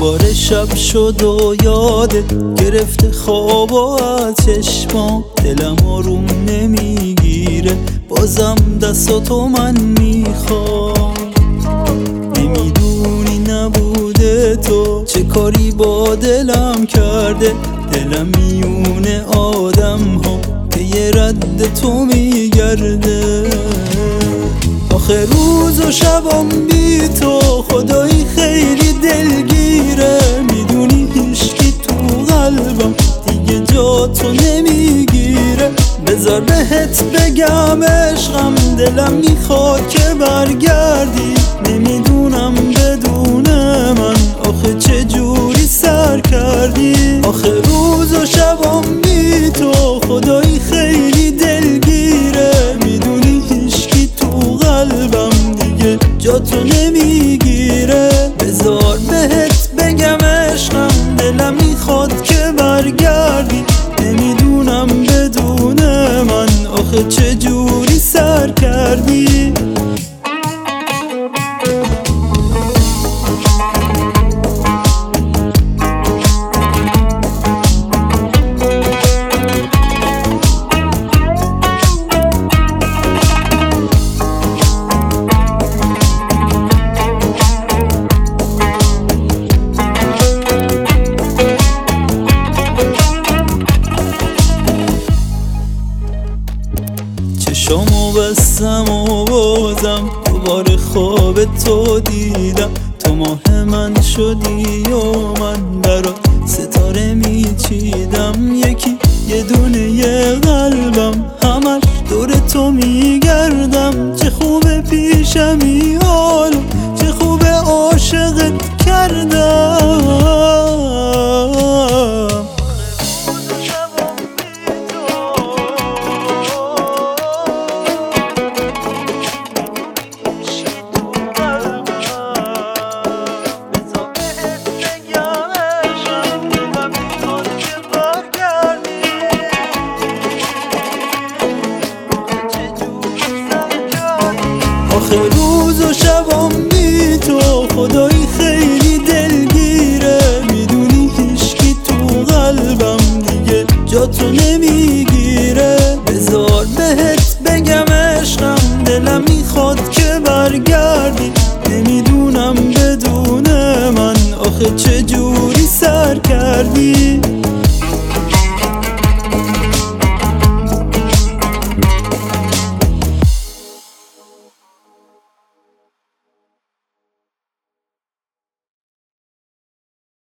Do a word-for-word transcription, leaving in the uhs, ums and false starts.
دوباره شب شد و یاده گرفته خواب و از چشما دلم آروم نمیگیره، بازم دستاتو من میخوام. نمیدونی نبوده تو چه کاری با دلم کرده، دلم میونه آدم ها که یه رد تو میگرده. آخه روز و شبم بی تو خدایی خیلی دلگیره، میدونی هیچکی تو قلبم دیگه جا تو نمیگیره. بذار بهت بگم عشقم دلم میخواد که برگردی، نمیدونم بدون من آخه چه جوری سر کردی. آخه روز و شبم بی تو خدایی خیلی دلگیره، میدونی هیچکی تو قلبم دیگه جا تو نمیگیره. بذار بهت بگم عشقم دلم میخواد که برگردی، نمیدونم بدون من آخه چه جوری سر کردی. چشامو بستم و بازم دوباره خواب تو دیدم، تو ماه من شدی و من برات ستاره میچیدم. یکی یه دونه یه قلبم همش دور تو میگردم، چه خوبه پیشمی حالا چه خوبه عاشقت کردم. آخه روز و شبم بی تو خدایی خیلی دلگیره، میدونی هیچکی تو قلبم دیگه جا تو نمیگیره. بذار بهت بگم عشقم دلم میخواد که برگردی، نمیدونم بدون من آخه چه جوری سر کردی.